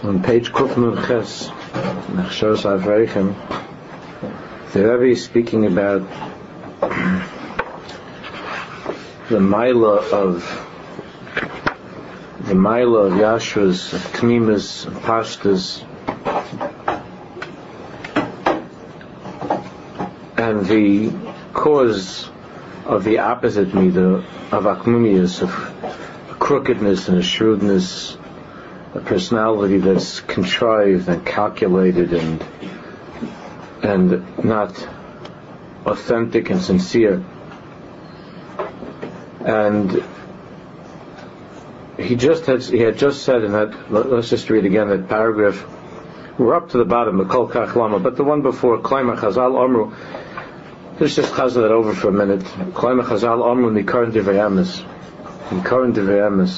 On page Kuf Nun Ches, Nachshos Avreichem, the Rebbe is speaking about the Maila of Yashua's, of Tmimus, of Pashtas, and the cause of the opposite midah of Akmumius, of crookedness and a shrewdness, a personality that's contrived and calculated and not authentic and sincere. And he had just said in that, let's just read again that paragraph. We're up to the bottom of Kol Kach Lama, but the one before, Klaima Chazal Amru, let's just chazal that over for a minute. Klaima Chazal Amru Nikaran Divrei Emes. Nikaran Divrei Emes.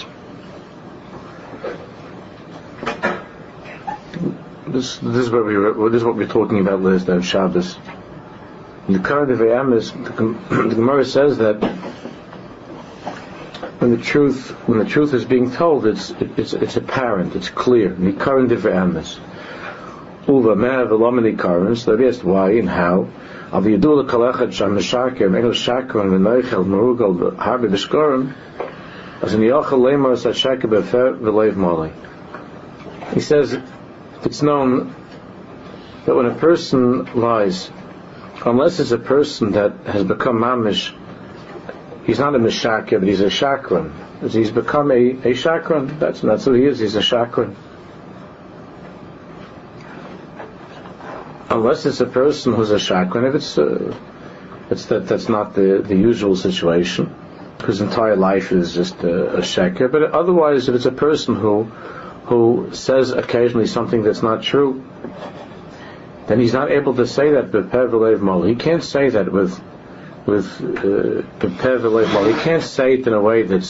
This is what we're talking about last night, Shabbos. In the Nikaran Divrei Emes, the Gemara says that when the truth is being told, it's apparent, it's clear. Nikaran Divrei Emes. Uva Me'av Elam Nikaran. So they asked why and how. Al Yidul Kalachat Sham Meshaker Me'el Shakran V'Neichel Merugal Harbi B'Shkorim as in Yochel Lemar Sashaker B'Fer V'Leiv Mali. He says it's known that when a person lies, unless it's a person that has become mamish, he's not a Meshaker, but he's a Shakran. He's become a Shakran. That's who he is. He's a Shakran. Unless it's a person who's a Shakran, if that's not the usual situation, whose entire life is just a sheker. But otherwise, if it's a person who says occasionally something that's not true, then he's not able to say that b'peh v'leiv mali. He can't say that with b'peh v'leiv mali. He can't say it in a way that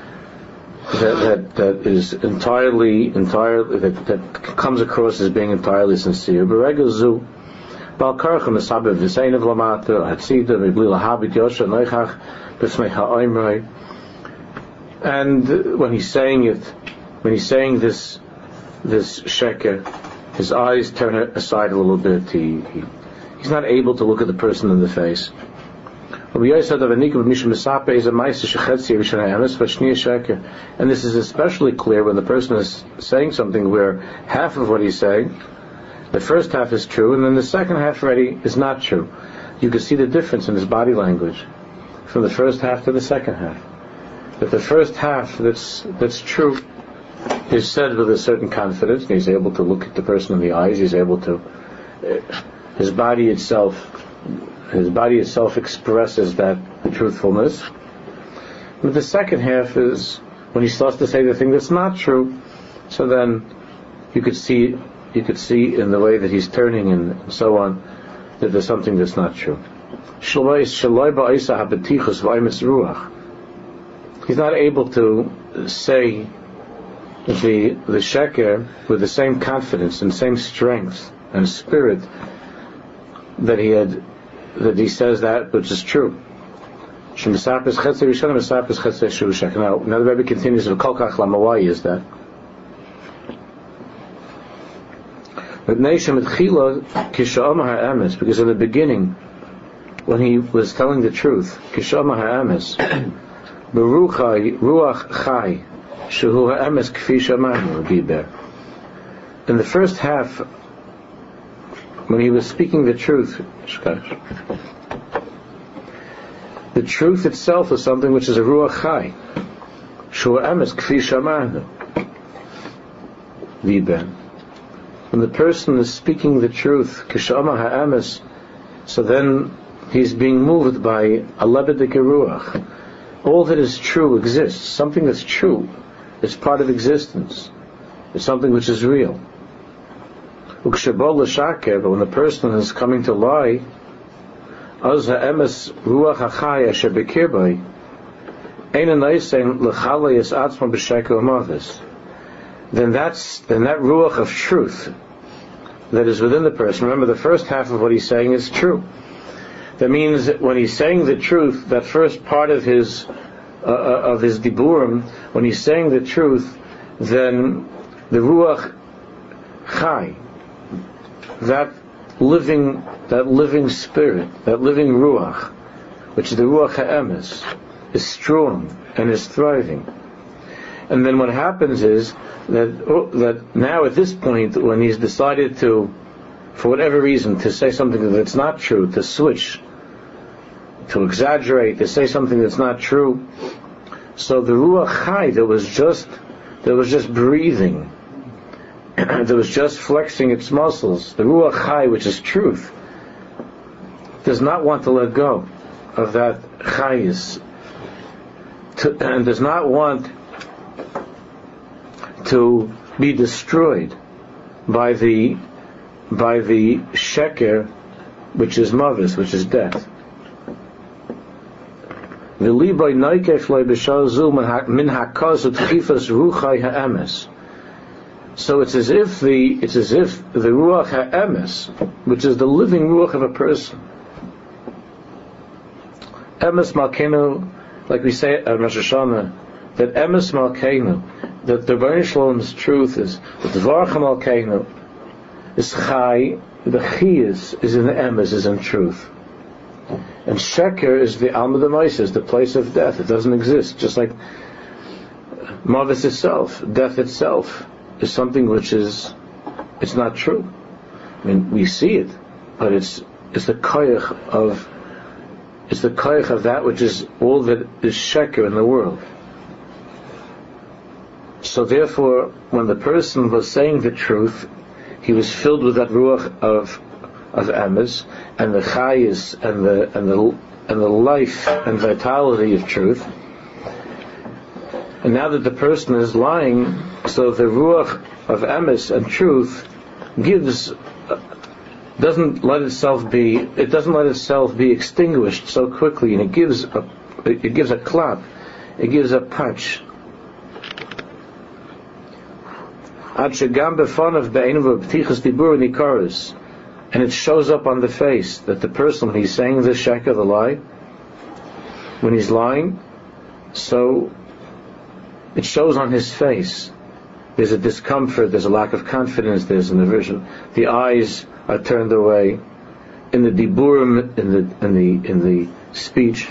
is entirely that comes across as being entirely sincere. B'regel zu bal karcha mesabev v'seinav lamata hatzida v'bli lahabit yosha noichach b'smei ha'oimrei. And when he's saying this sheker, his eyes turn aside a little bit. He's not able to look at the person in the face. And this is especially clear when the person is saying something where half of what he's saying, the first half is true, and then the second half already is not true. You can see the difference in his body language from the first half to the second half. That the first half that's true is said with a certain confidence, and he's able to look at the person in the eyes, he's able to, his body itself expresses that truthfulness. But the second half is when he starts to say the thing that's not true. So then you could see in the way that he's turning and so on that there's something that's not true. He's not able to say the sheker with the same confidence and same strength and spirit that he says that which is true. Now the Rebbe continues with Kol Kach Lama. Why is that? Because in the beginning, when he was telling the truth, in the first half, when he was speaking the truth itself is something which is a ruach chai. Shu ha'emes kfi shamanu. When the person is speaking the truth, kishama ha'emes, so then he's being moved by a lebedik ruach. All that is true exists. Something that's true is part of existence. It's something which is real. But when the person is coming to lie, then that ruach of truth that is within the person. Remember, the first half of what he's saying is true. That means that when he's saying the truth, that first part of his diburim, when he's saying the truth, then the ruach chai, that living spirit, that living ruach, which is the ruach ha'emes, is strong and is thriving. And then what happens is that now at this point, when he's decided to, for whatever reason, to say something that's not true, to switch, to exaggerate, to say something that's not true, so the ruach chai that was just breathing, that was just flexing its muscles, the ruach chai, which is truth, does not want to let go of that chayis, and does not want to be destroyed by the sheker, which is mavis, which is death. So it's as if the ruach ha'emes, which is the living ruach of a person, emes malkeinu, like we say at Rosh Hashanah, that emes malkeinu, that the Rebbeinu Shalom's truth is that the Dvar Malkeinu is chai, the chiyus is in the emes, is in truth. And sheker is the alma d'maisis, the place of death. It doesn't exist. Just like mavis itself, death itself, is something which it's not true. I mean, we see it, but it's the koyach of that which is all that is sheker in the world. So therefore, when the person was saying the truth, he was filled with that ruach of emes, and the chayis, and the life and vitality of truth. And now that the person is lying, so the ruach of emes and truth doesn't let itself be extinguished so quickly, and it gives a clap, it gives a patch. And it shows up on the face that the person, when he's saying the sheker, the lie, when he's lying, so it shows on his face. There's a discomfort, there's a lack of confidence, there's an aversion. The eyes are turned away. In the diburim, in the speech.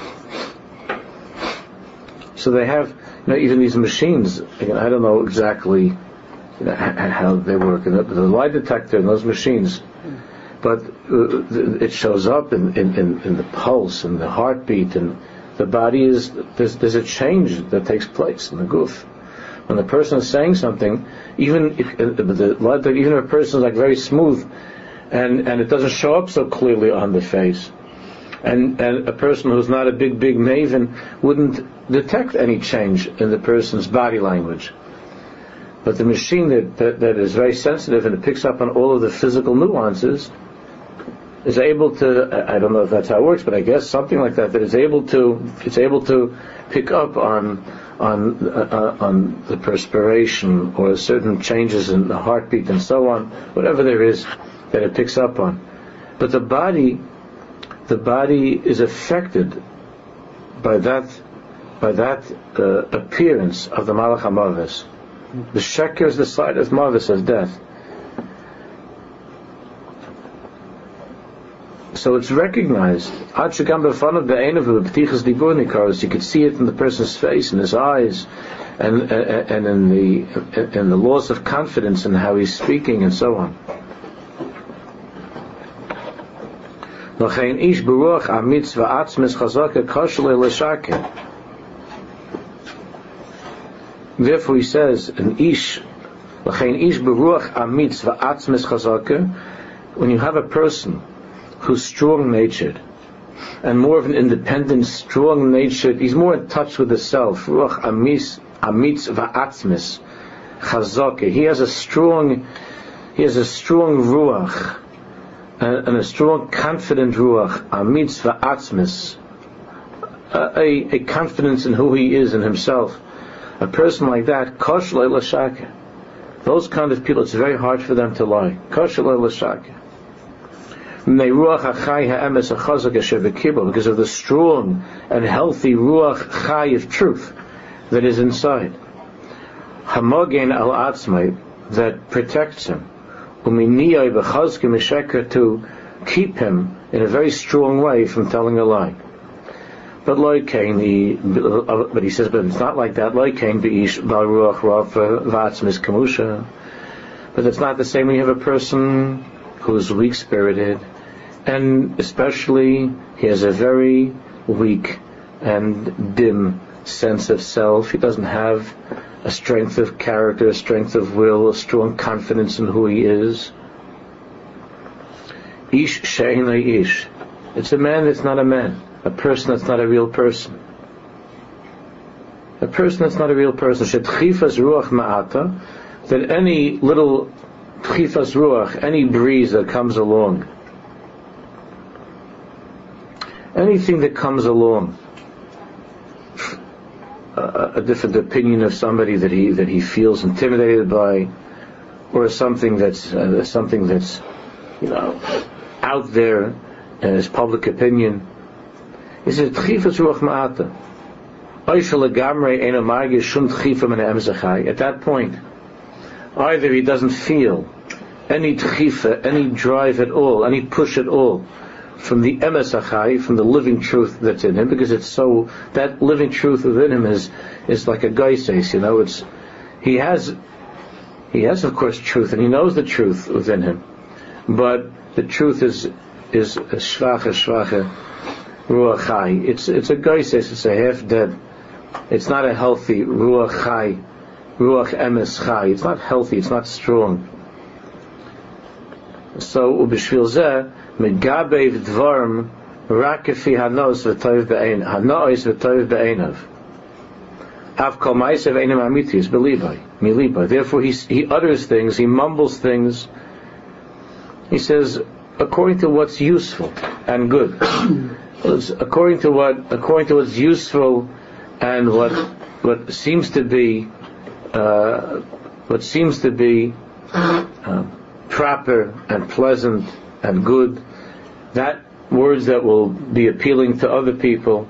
So they have, even these machines. Again, I don't know exactly how they work, the lie detector in those machines, but it shows up in the pulse and the heartbeat, and the body there's a change that takes place in the goof. When the person is saying something, even if a person is like very smooth, and it doesn't show up so clearly on the face, and a person who's not a big maven wouldn't detect any change in the person's body language. But the machine that is very sensitive and it picks up on all of the physical nuances is able to, I don't know if that's how it works, but I guess something like that it's able to pick up on the perspiration or certain changes in the heartbeat and so on, whatever there is that it picks up on. But the body is affected by that appearance of the Malach HaMavis. The sheker is the side of mavis, as death. So it's recognized. You could see it in the person's face, in his eyes, and in the loss of confidence in how he's speaking, and so on. Therefore he says, when you have a person who's strong-natured and more of an independent, strong-natured, he's more in touch with the self. Ruach amitz va'atzmis chazaka. He has a strong ruach and a strong, confident ruach. Amitz va'atzmis, a confidence in who he is in himself. A person like that, kosh lo l'shaka. Those kind of people, it's very hard for them to lie. Kosh lo l'shaka. Because of the strong and healthy ruach chai of truth that is inside. Hamogen al atzmai, that protects him. to keep him in a very strong way from telling a lie. But but he says, but it's not like that. But it's not the same when you have a person who's weak-spirited, and especially he has a very weak and dim sense of self. He doesn't have a strength of character, a strength of will, a strong confidence in who he is. Ish she'ein ish. It's a man that's not a man. A person that's not a real person. A person that's not a real person. Shetchifas ruach ma'ata. That any little chifas ruach, any breeze that comes along, anything that comes along, a different opinion of somebody that he feels intimidated by, or something that's out there in his public opinion. He says chifas ruach ma'ata. At that point, either he doesn't feel any tchifa, any drive at all, any push at all from the emes achai, from the living truth that's in him, because it's so, that living truth within him is like a geises, it's, he has of course truth, and he knows the truth within him, but the truth is shvache ruach chai. It's a geises, it's a half dead, it's not a healthy ruach chai, ruach emes chai. It's not healthy, it's not strong. So ubishvil zeh megabe v'dvarim rak kefi hanos v'toiv be'einav av kol ma'asev einam amitis milibai. Therefore he utters things, he mumbles things, he says according to what's useful and good. according to what's useful and what seems to be proper and pleasant and good, that words that will be appealing to other people.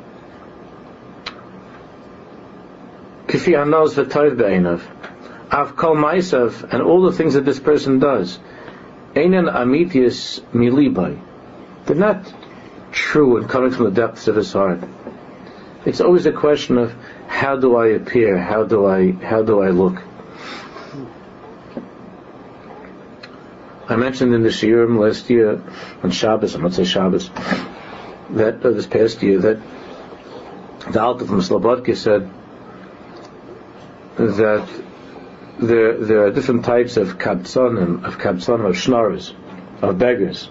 Kifi hanos v'toiv be'einav av kol ma'asav, and all the things that this person does, einan amitius milibai, they're not true and coming from the depths of his heart. It's always a question of how do I appear, how do I look. I mentioned in the Shiurim last year on Shabbos, I'm not saying Shabbos, that this past year, that the Alter from Slobodka said that there are different types of kabtzonim, of shnarers, of beggars.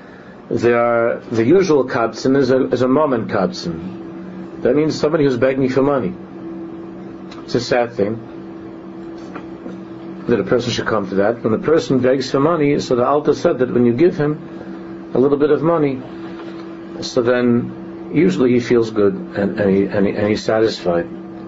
The usual kabtzon is a moment kabtzon. That means somebody who's begging for money. It's a sad thing that a person should come to that. When a person begs for money, so the Alter said that when you give him a little bit of money, so then usually he feels good and he's satisfied.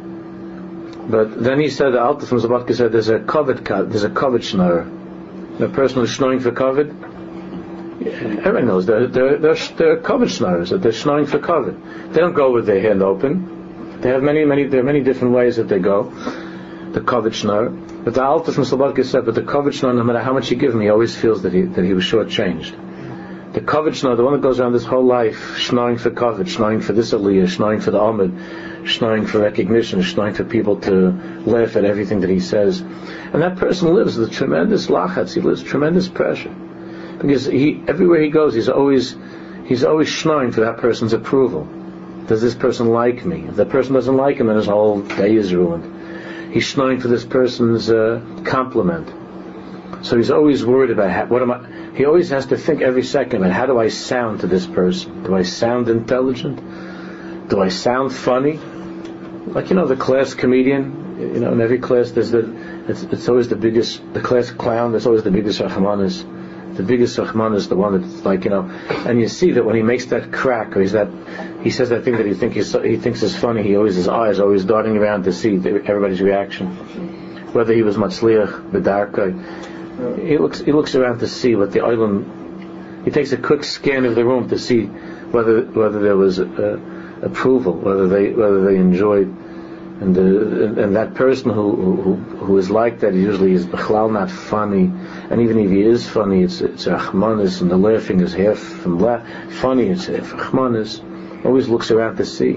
But then he said, the Alter from Zabbatka said, there's a covet schnorrer. The person who's snoring for covet, everyone knows there are covet schnorrers, that they're snoring for covet. They don't go with their hand open. There are many different ways that they go. The covet schnorrer. But the Alter from Slobodka said, but the covet schnorrer, no matter how much you give him, he always feels that he was shortchanged. The covet schnorrer, the one that goes around his whole life, schnoring for covet, schnoring for this aliyah, schnoring for the Amud, schnoring for recognition, schnoring for people to laugh at everything that he says. And that person lives with tremendous lachatz, he lives tremendous pressure. Because everywhere he goes, he's always schnoring for that person's approval. Does this person like me? If that person doesn't like him, then his whole day is ruined. He's schnoring for this person's compliment. So he's always worried about he always has to think every second about how do I sound to this person? Do I sound intelligent? Do I sound funny? Like, the class comedian, in every class it's always the class clown, there's always the biggest rachmanis. The biggest rachman is the one that's like, and you see that when he makes that crack, or he says that thing that he thinks is funny, his eyes are always darting around to see everybody's reaction. Whether he was matzliach, bedarka, he looks around to see what the oilam, he takes a quick scan of the room to see whether there was approval, whether they enjoyed and that person who is like that usually is b'chlal not funny, and even if he is funny, it's achmanis, and the laughing is half from funny, it's half achmanis. Always looks around to see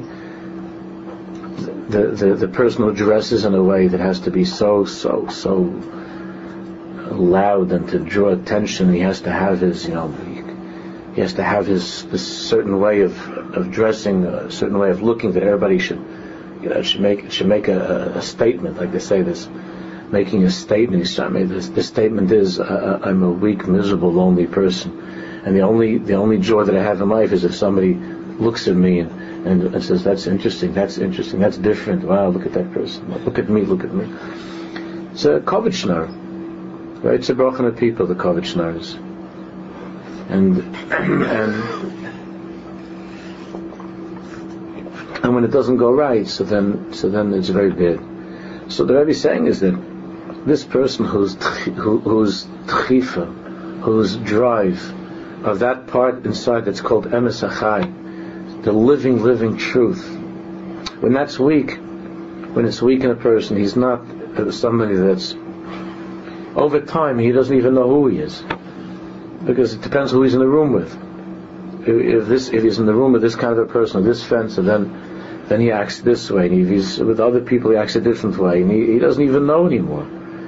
the person who dresses in a way that has to be so loud and to draw attention. He has to have his, he has to have this certain way of dressing, a certain way of looking that everybody should make a statement, like they say this, making a statement. This statement is, I'm a weak, miserable, lonely person, and the only joy that I have in life is if somebody looks at me and says, that's interesting, that's different. Wow, look at that person. Look at me. It's a kovitchnar, right? It's a brochen of people, the kovitchnars, and when it doesn't go right, so then it's very bad. So the Rebbe is saying is that this person whose tchifa, whose drive of that part inside that's called emes achai, the living truth, when it's weak in a person, he's not somebody that's, over time he doesn't even know who he is, because it depends who he's in the room with. If he's in the room with this kind of a person, or this fence, and then he acts this way, and if he's with other people he acts a different way, and he doesn't even know anymore.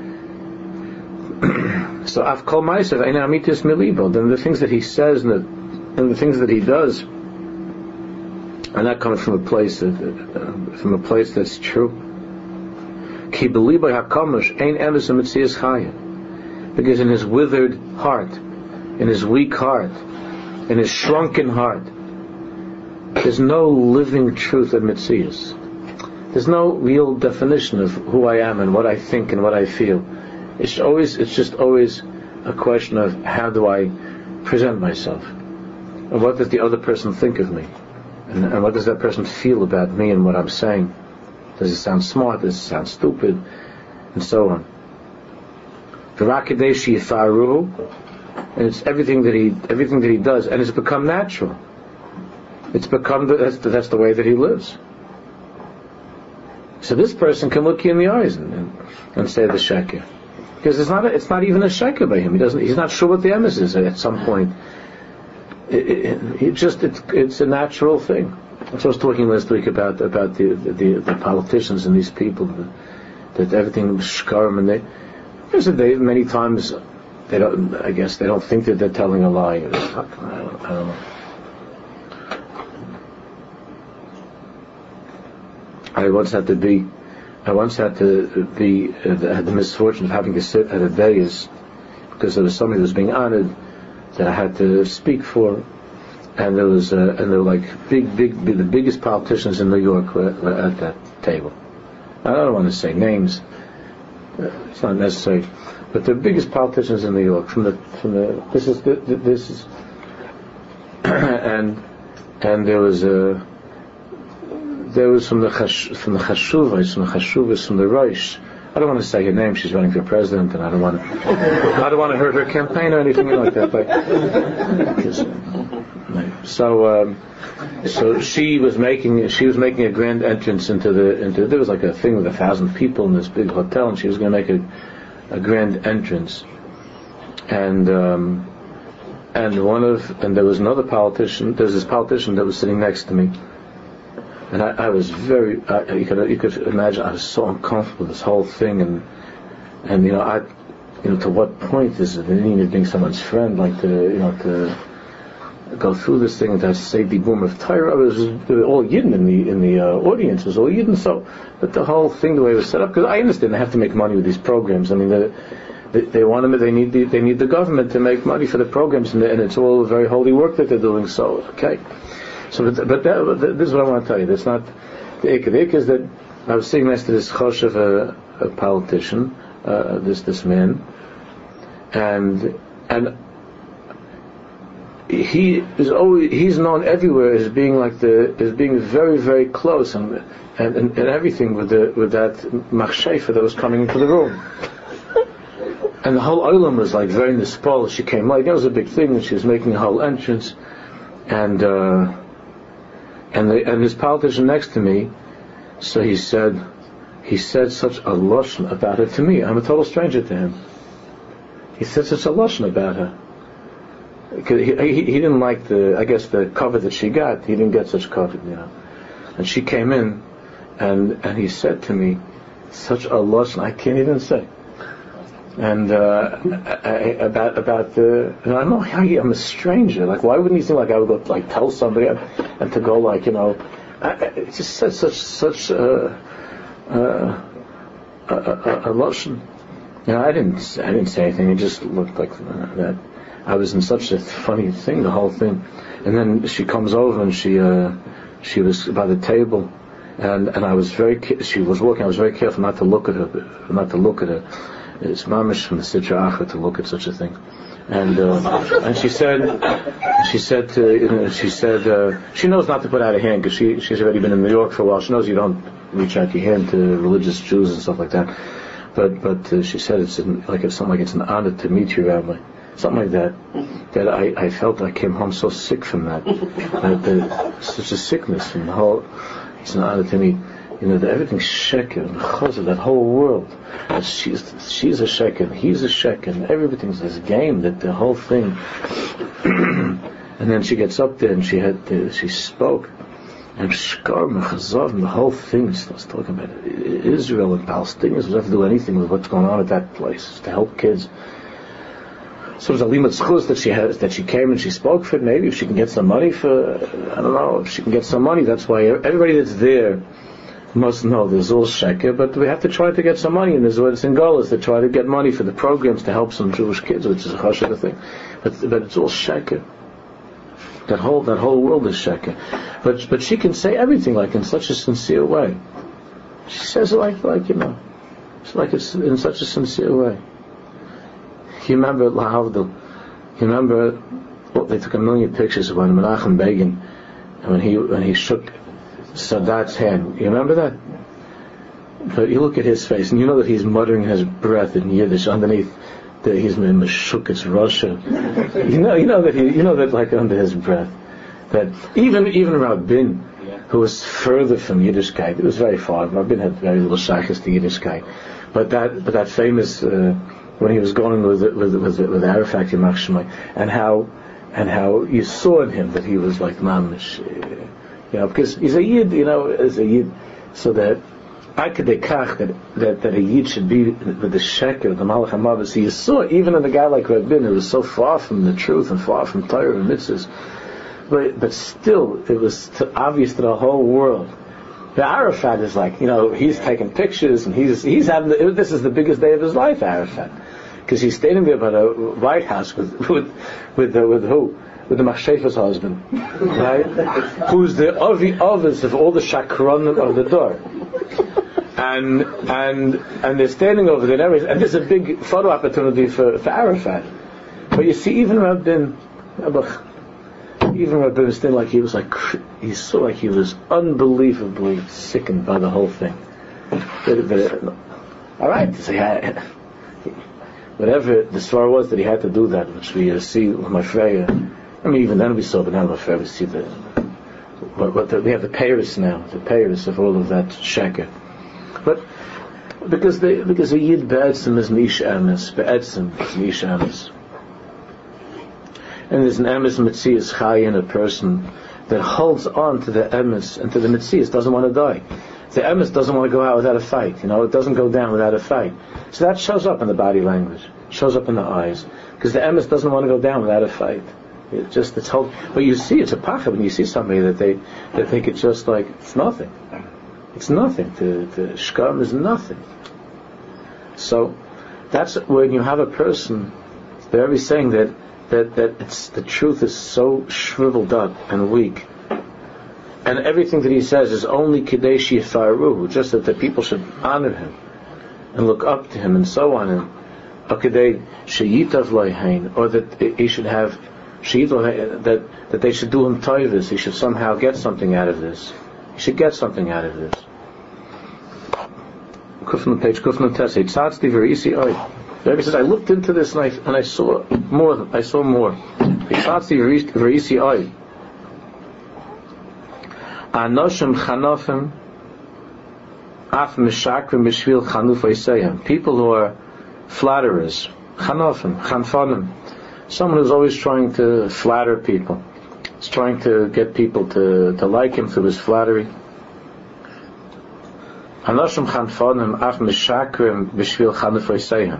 So I've called myself Amitis Milibo. Then the things that he says and the things that he does are not coming from a place that's true. Ki belibo hakamosh ein emes mitzias chaya, because in his withered heart, in his weak heart, in his shrunken heart, there's no living truth of mitzias. There's no real definition of who I am and what I think and what I feel. It's just always a question of how do I present myself, and what does the other person think of me, and what does that person feel about me and what I'm saying. Does it sound smart? Does it sound stupid? And so on. And it's everything that he does, and it's become natural. It's become that's the way that he lives. So this person can look you in the eyes and say the sheker, because it's not even a sheker by him. He's not sure what the emes is at some point. It's a natural thing. That's what I was talking last week about the politicians and these people that everything shkarim, and they many times they don't think that they're telling a lie. I don't know. I once had the misfortune of having to sit at a dais because there was somebody who was being honored that I had to speak for, and there were like the biggest politicians in New York were at that table. I don't want to say names; it's not necessary, but the biggest politicians in New York and there was from the Chashuvas, from the Rosh. I don't want to say her name. She's running for president, and I don't want to hurt her campaign or anything like that. So she was making a grand entrance into there was like a thing with 1,000 people in this big hotel, and she was going to make a grand entrance, and there was another politician. There was this politician that was sitting next to me. And I was very, you could imagine, I was so uncomfortable with this whole thing, and to what point is it? I didn't even think someone's friend, like to go through this thing and to say the boom of Torah. It was all Yidden in the audience. It was all Yidden. So, but the whole thing, the way it was set up, because I understand they have to make money with these programs. I mean, they want them. They need the government to make money for the programs, and it's all very holy work that they're doing. So, okay. So, but this is what I want to tell you. That's not the ik. The ik is that I was sitting next to this choshev, a politician, this man, and he's known everywhere as being very, very close and everything with that machshefa that was coming into the room. And the whole olam was like very nispal. She came like, it was a big thing, and she was making a whole entrance, and this politician next to me, so he said, he said such a lashon about her to me. I'm a total stranger to him. He said such a lashon about her. He didn't like the cover that she got. He didn't get such cover, And she came in, and he said to me, such a lashon I can't even say. And about the, I know I'm a stranger. Like, why wouldn't he think like I would go like tell somebody and to go like it just said such a lashon. I didn't say anything. It just looked like that. I was in such a funny thing, the whole thing. And then she comes over and she was by the table, and I was she was walking. I was very careful not to look at her. It's mamish from the Sitra Achra to look at such a thing. And she said she knows not to put out a hand because she's already been in New York for a while. She knows you don't reach out your hand to religious Jews and stuff like that. But she said it's something like it's an honor to meet you, Rabbi. Something like that. That I felt I came home so sick from that. Such a sickness from the whole. It's an honor to meet. That everything's sheker, because of that whole world. She's a sheker, he's a sheker, everything's this game, that the whole thing. And then she gets up there and she spoke, and Shkar Mechazov, and the whole thing starts talking about Israel and Palestinians. Doesn't have to do anything with what's going on at that place. It's to help kids. So it was a limit schus that she came and she spoke for it. Maybe if she can get some money I don't know, if she can get some money. That's why everybody that's there must know there's all sheker, but we have to try to get some money, and there's what it's in Golas to try to get money for the programs to help some Jewish kids, which is a chashuv thing. But it's all sheker. That whole world is sheker. But she can say everything like in such a sincere way. She says it like it's like it's in such a sincere way. You remember Lahavdil? You remember they took a million pictures of when Menachem Begin, and when he shook Sadat's hand. You remember that? But you look at his face, and you know that he's muttering his breath in Yiddish underneath. That he's Meshuk, it's Russia. You know that like under his breath. That even Rabin, who was further from Yiddishkeit, it was very far. Rabin had very little shaykhs to Yiddishkeit. But that famous when he was going with Arafat Yamach Shemai, and how you saw in him that he was like mamish. Because he's a Yid, as a Yid, so that that a Yid should be with the sheker, the Malach HaMavis. So you saw, even in a guy like Rabin, who was so far from the truth and far from Torah and mitzvahs, but still, it was obvious to the whole world. The Arafat is like, he's taking pictures, and he's having this is the biggest day of his life, Arafat, because he's standing there by the White House with who? With the Machshefa's husband, right? Who's the Avi Avos of all the Shakranim of the door. And they're standing over there, and there's a big photo opportunity for Arafat. But you see, even Rabin was standing like he saw like he was unbelievably sickened by the whole thing. All right, so whatever the story was that he had to do that, which we see with my Freya. I mean, even then we saw, but now we see we have the Paris now, the Paris of all of that sheker. But because a Yid be'etzim is nish emes, be'etzim is nish emes, and there's an emes mitzias chai in a person that holds on to the emes and to the mitzias, doesn't want to die. The emes doesn't want to go out without a fight. It doesn't go down without a fight. So that shows up in the body language, shows up in the eyes, because the emes doesn't want to go down without a fight. It's whole. But you see, it's a pacha when you see somebody that they think it's just like it's nothing. It's nothing. To shkam is nothing. So that's when you have a person. They're always saying that it's the truth is so shriveled up and weak, and everything that he says is only kadesh yifaruhu, just that the people should honor him and look up to him and so on, and akadei sheyitav loihain, or that he should have. That they should do him toivus. He should somehow get something out of this. He should get something out of this. Kufn page Kufn Tess. Tzadzi v'risi oy. The Rebbe says, I looked into this and I saw more. Tzadzi v'risi oy. Anoshim chanofim Af mishakrim b'shvil chanufay seyam. People who are flatterers, chanofim, chanfonim. Someone who's always trying to flatter people. He's trying to get people to like him through his flattery. Anoshim chanfonim af mishakrim b'shvil chanufay seyam.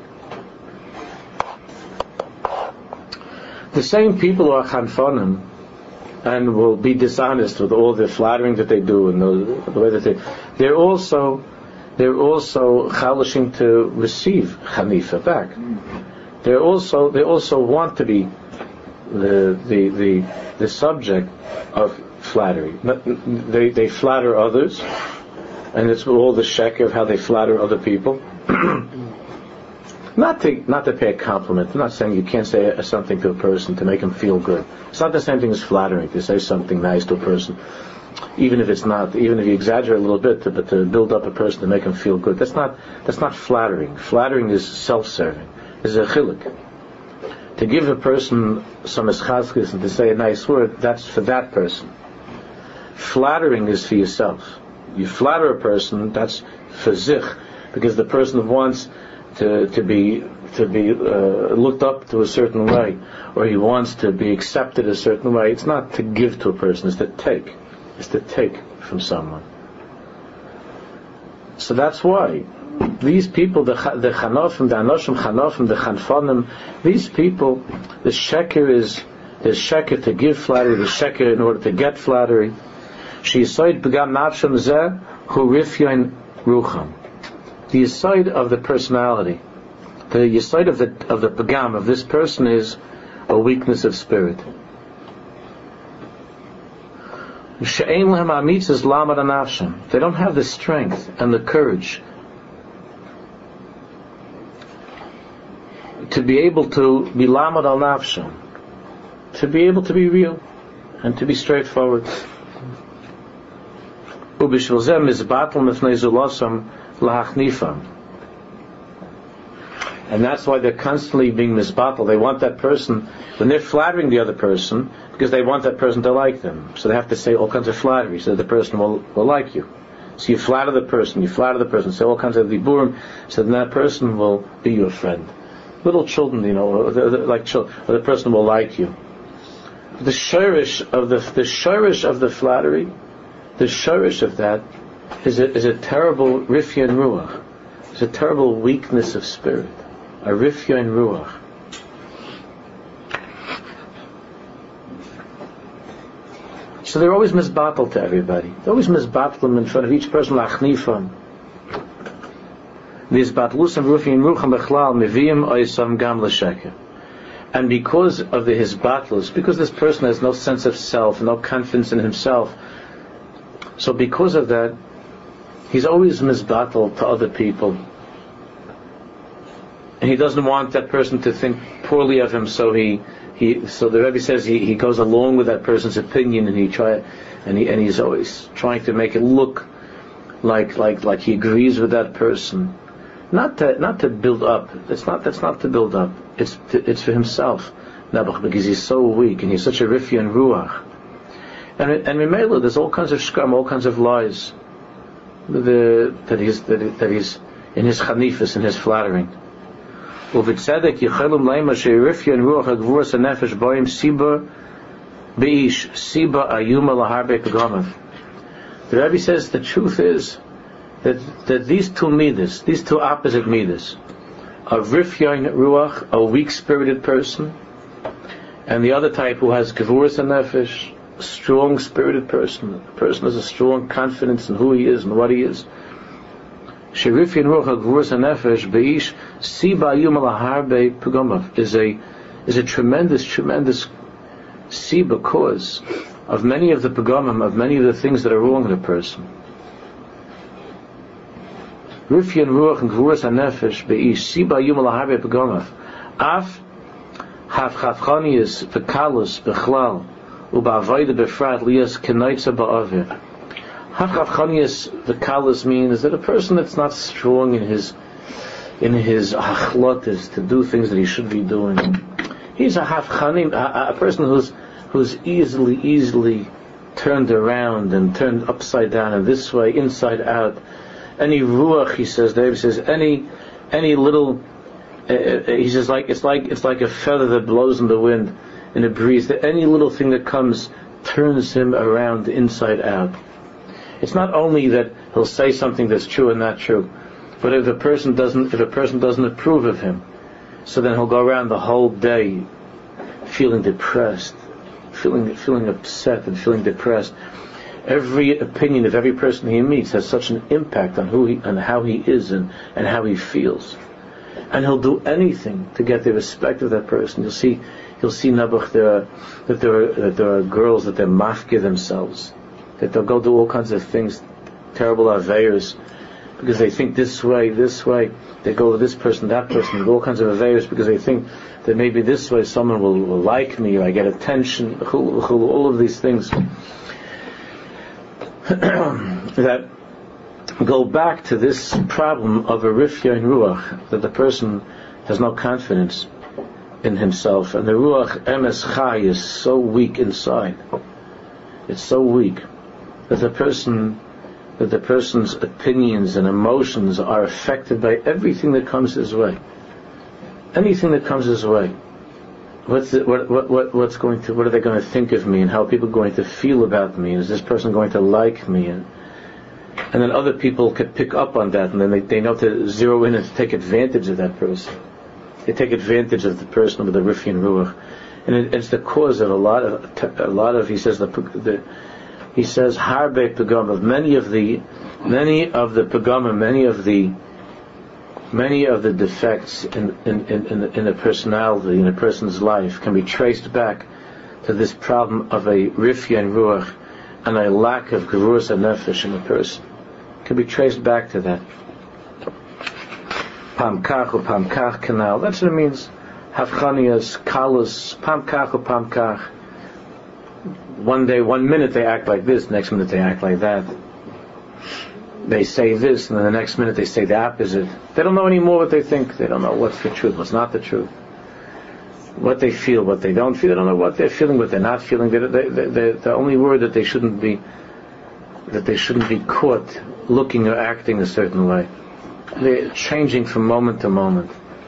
The same people who are chanfonim and will be dishonest with all the flattering that they do and the way that they're also chalishing to receive chanifa back. They also want to be the subject of flattery. They flatter others, and it's all the sheker of how they flatter other people. Not to pay a compliment. I'm not saying you can't say something to a person to make him feel good. It's not the same thing as flattering, to say something nice to a person, even if you exaggerate a little bit, but to build up a person to make him feel good. That's not flattering. Flattering is self-serving. It's a chiluk. To give a person some eschazkes and to say a nice word, that's for that person. Flattering is for yourself. You flatter a person, that's for zich, because the person wants to be looked up to a certain way, or he wants to be accepted a certain way. It's not to give to a person, it's to take. It's to take from someone. So that's why these people, the chanofim, the anoshim chanofim, the chanfonim, these people, the sheker is sheker to give flattery, the sheker in order to get flattery. She yisoid begam nafsham zeh hu rifyoin rucham. The yisoid of the personality, the yisoid of the pagam of this person is a weakness of spirit. They don't have the strength and the courage to be able to be lamad al nafsham, to be able to be real and to be straightforward. And that's why they're constantly being misbattled. They want that person, when they're flattering the other person, because they want that person to like them. So they have to say all kinds of flattery so that the person will like you. So you flatter the person, say all kinds of diburim, so then that person will be your friend. Little children, like children, the person will like you. The shirish of the flattery, the shirish of that is a terrible rifya and ruach. It's a terrible weakness of spirit. A rifya and ruach. So they're always misbattled to everybody. They're always misbattled them in front of each person. Lachnifam. These batlusam rufin rucham bechlal mivim oisam gam l'sheker. And because of his battles, because this person has no sense of self, no confidence in himself, so because of that, he's always misbattled to other people. And he doesn't want that person to think poorly of him, so the Rebbe says he goes along with that person's opinion, and he's always trying to make it look like he agrees with that person. Not to build up. That's not to build up. It's for himself. Because he's so weak and he's such a rifya and ruach. And Mimela, there's all kinds of shkam, all kinds of lies that he's in his chanifas, in his flattering. Uvitzedek yichelum leima she'rifya and ruach ha'gvuras ha'nefesh boim siba beish siba ayuma laharbe kagamav. The Rebbe says the truth is that these two midas, these two opposite midas, a rifya and ruach, a weak-spirited person, and the other type who has gvuras ha'nefesh, a strong-spirited person. A person has a strong confidence in who he is and what he is. Sherifi and ruach ha'gvuras ha'nefesh beish siba ayuma laharbe kagamav is a tremendous siba cause of many of the pagamim, of many of the things that are wrong in a person. Rifya and ruach and gvuras ha'nefesh beish siba ayuma laharbe kagamav af hafchafchanius v'kalus b'chlal uba'avoda befrat lias kenaitza ba'avir. Hafchafchanius v'kalus means that a person that's not strong in his hachlotas to do things that he should be doing. He's a hafchani, a person who's easily turned around and turned upside down and this way, inside out, any ruach, he says, David says, any little, he says, it's like a feather that blows in the wind, in a breeze, that any little thing that comes turns him around inside out. It's not only that he'll say something that's true and not true, but if a person doesn't approve of him, so then he'll go around the whole day feeling depressed, feeling upset and feeling depressed. Every opinion of every person he meets has such an impact on how he is and how he feels. And he'll do anything to get the respect of that person. You'll see Nabuch, that there are girls that they're mafke themselves, that they'll go do all kinds of things, terrible aveiros, because they think this way. They go with this person, that person, with all kinds of aveiros, because they think that maybe this way someone will like me, or I get attention, all of these things that go back to this problem of a rifya in ruach, that the person has no confidence in himself, and the ruach emes chai is so weak inside. It's so weak that the person's opinions and emotions are affected by everything that comes his way. Anything that comes his way. What are they going to think of me, and how are people going to feel about me? Is this person going to like me? And then other people could pick up on that, and then they know to zero in and to take advantage of that person. They take advantage of the person with the rifya and ruach, and it's the cause of a lot of. He says he says harbe pagam, many of the pagam, many of the defects in a personality, in a person's life, can be traced back to this problem of a rifya and ruach and a lack of gerus and nefesh in a person. It can be traced back to that. Pam kach or pam kach canal. That's what it means. Havchanias, kalas, pam kach or pam kach. One minute they act like this, next minute they act like that. They say this, and then the next minute they say the opposite. They don't know anymore what they think. They don't know what's the truth, what's not the truth. What they feel, what they don't feel. They don't know what they're feeling, what they're not feeling. The only word that they shouldn't be caught looking or acting a certain way. They're changing from moment to moment.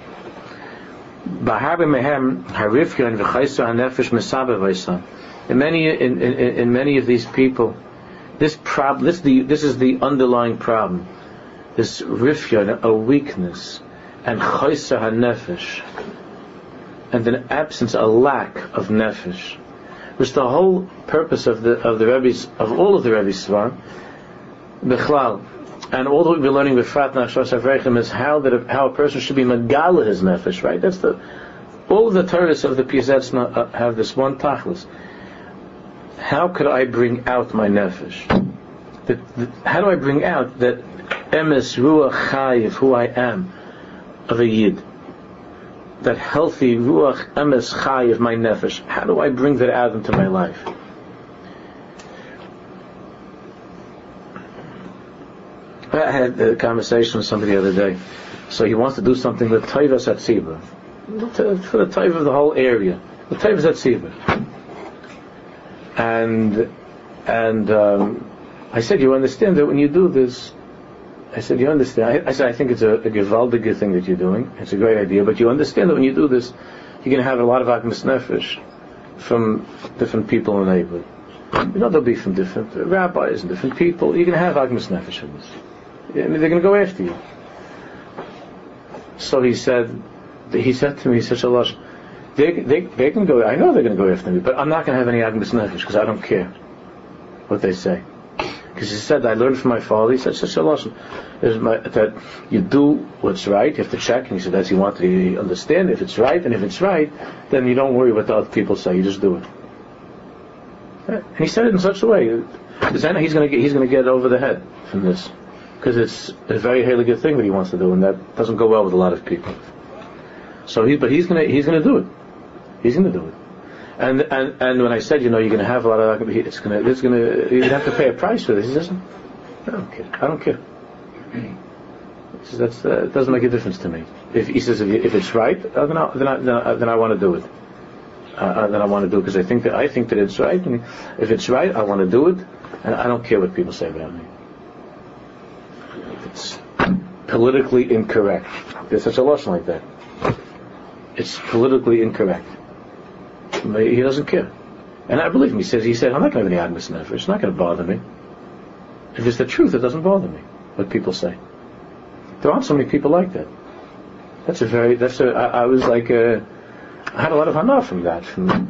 In many of these people, this is the underlying problem. This rifya, a weakness, and chaysa hanefesh, and an absence, a lack of nefesh, which the whole purpose of the Rebbe's, of all of the Rebbe's Svarim, Bechlal, and all that we've been learning with Frat Nachshos Avreichim is how a person should be megala his nefesh, right? That's all of the Torahs of the Piazetzna have this one tachlis. How could I bring out my nefesh? How do I bring out that emes ruach chai of who I am, of a yid? That healthy ruach emes chai of my nefesh. How do I bring that out into my life? I had a conversation with somebody the other day. So he wants to do something with Taivas Atziba, for the Taiva of the whole area. The Taivas Atziba. And I said, you understand that when you do this? I said, you understand? I said, I think it's a gewaldige thing that you're doing. It's a great idea, but you understand that when you do this, you're going to have a lot of agmas nefesh from different people in the neighborhood. They'll be from different rabbis and different people. You're going to have agmas nefesh in this. I mean, they're going to go after you. So he said to me, such a lot. They can go. I know they're going to go after me, but I'm not going to have any agmas nefesh because I don't care what they say. Because he said, I learned from my father. He said such a lesson that you do what's right. You have to check. And he said, as he wanted to understand, if it's right, and if it's right, then you don't worry what the other people say. You just do it. And he said it in such a way. He's going to get over the head from this, because it's a very highly good thing that he wants to do, and that doesn't go well with a lot of people. So he's going to do it. He's going to do it. And when I said, you're going to have a lot of, you're have to pay a price for this. He says, I don't care. He says, it doesn't make a difference to me. If it's right, then I want to do it. Then I want to do it because I think that it's right. And if it's right, I want to do it, and I don't care what people say about me. politically incorrect. There's such a lashon like that. It's politically incorrect. He doesn't care. And I believe him. He said, I'm not going to have any admis nefesh. It's not going to bother me. If it's the truth, it doesn't bother me, what people say. There aren't so many people like that. I was like, I had a lot of hana from that,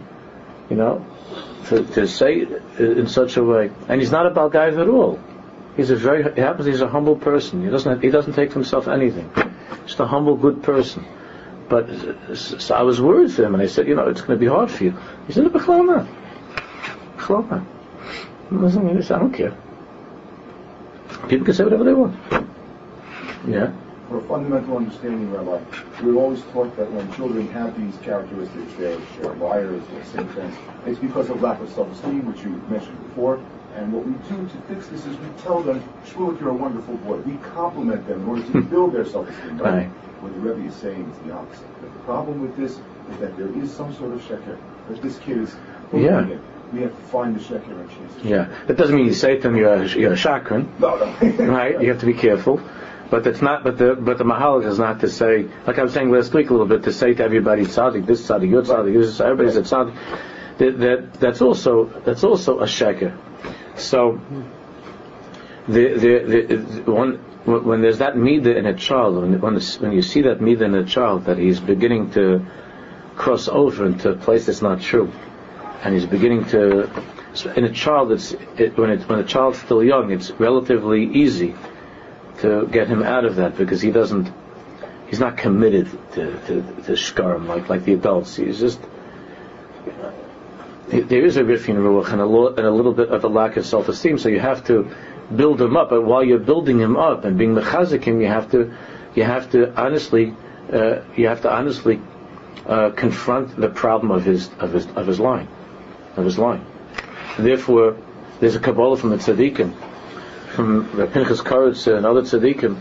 to say it in such a way. And he's not a balgaiv at all. He's a humble person. He doesn't take for himself anything. Just a humble, good person. But so I was worried for him, and I said, it's going to be hard for you. He said, B'chlal ma. I don't care. People can say whatever they want. Yeah. For a fundamental understanding, Rabbi, we're always taught that when children have these characteristics, they're liars, they're symptoms, it's because of lack of self-esteem, which you mentioned before. And what we do to fix this is we tell them, Shmulik, you're a wonderful boy. We compliment them in order to build their self-esteem. Right? What the Rebbe is saying is the opposite. But the problem with this is that there is some sort of sheker. That this kid is believing it. We have to find the sheker and chase it. Yeah. That doesn't mean you say to them you're a shakran. No. Right? You have to be careful. But it's not. But the mahalik is not to say, like I was saying last week a little bit, to say to everybody tzaddik, this tzaddik, your tzaddik, this everybody's a tzaddik. That's also a sheker. So when there's that midah in a child, when you see that midah in a child, that he's beginning to cross over into a place that's not true, and he's beginning to, in a child, when a child's still young, it's relatively easy to get him out of that, because he's not committed to shkarim like the adults. He's just, there is a rifin ruach and a little bit of a lack of self-esteem, so you have to build him up. But while you're building him up and being mechazik him, you have to honestly confront the problem of his line. And therefore, there's a kabbalah from the tzaddikim, from Pinchas Koretz and other tzaddikim,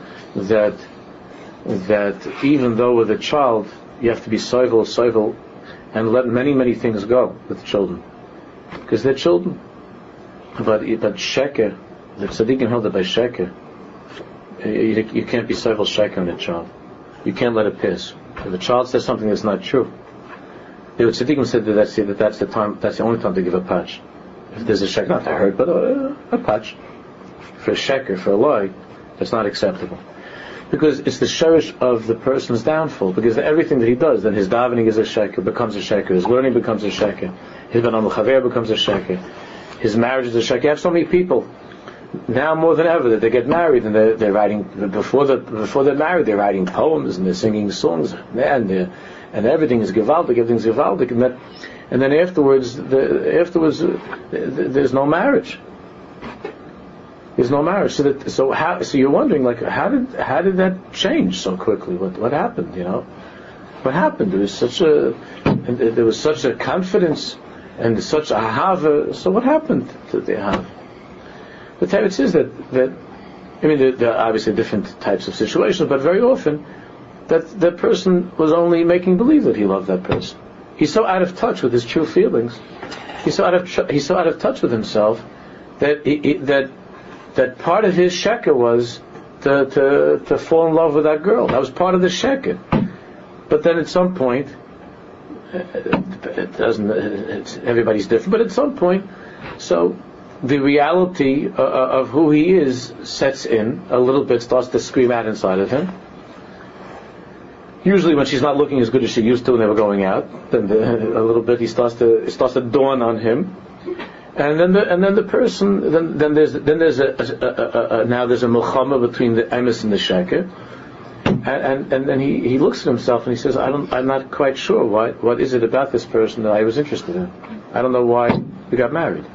that even though with a child you have to be soivel, and let many things go with children, because they're children. But sheker, the tzaddikim held that by sheker, you can't be soivel sheker on a child. You can't let it piss. If a child says something that's not true, the tzaddikim said that's the only time to give a patch. If there's a sheker, not to hurt, but a patch for a sheker, for a lie, that's not acceptable. Because it's the sherish of the person's downfall. Because everything that he does, then his davening is a sheker, becomes a sheker. His learning becomes a sheker. His banam l'chaver becomes a sheker. His marriage is a sheker. You have so many people now more than ever that they get married and they're writing before they're married. They're writing poems and they're singing songs and everything is gewaldig. Everything's gewaldig, and then afterwards there's no marriage. There's no marriage. So you're wondering, like, how did that change so quickly? What happened? What happened? There was such a confidence and such a hava. So what happened to the hava? The Torah says that I mean, there are obviously different types of situations, but very often that person was only making believe that he loved that person. He's so out of touch with his true feelings. He's so out of touch with himself that part of his sheker was to fall in love with that girl. That was part of the sheker. But then at some point, everybody's different, but at some point, so the reality of who he is sets in a little bit, starts to scream out inside of him. Usually when she's not looking as good as she used to when they were going out, then a little bit it starts to dawn on him. And then the person, then there's a milchama between the emes and the sheker, and then he looks at himself and he says, I'm not quite sure what is it about this person that I was interested in. I don't know why we got married.